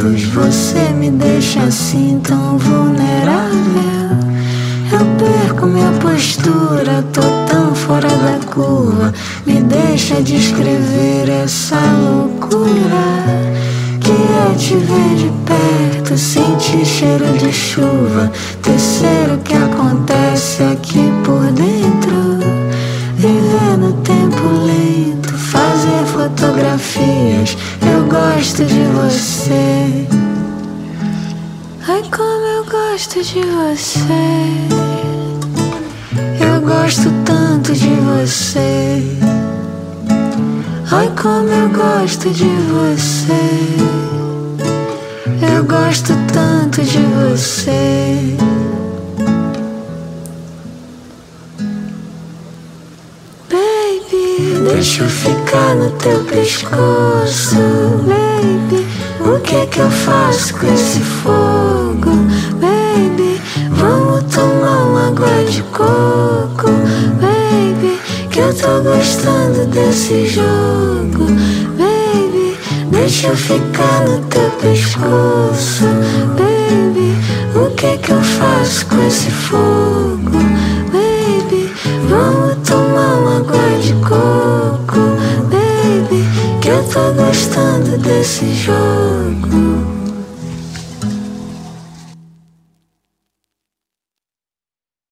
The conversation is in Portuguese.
outros. Você me deixa assim tão vulnerável. Eu perco minha postura, tô tão fora da curva. Me deixa descrever essa loucura que é te ver de perto, sentir cheiro de chuva, tecer o que acontece aqui por dentro, viver no tempo lento, fazer fotografias. Eu gosto de você. Ai, como eu gosto de você. Eu gosto tanto de você. Ai, como eu gosto de você. Eu gosto tanto de você. Baby, deixa eu ficar no teu pescoço. Baby, o que é que eu faço com esse fogo? Baby, vamos tomar uma água de coco. Baby, que eu tô gostando desse jogo. Baby, deixa eu ficar no teu pescoço. Baby, o que é que eu faço com esse fogo?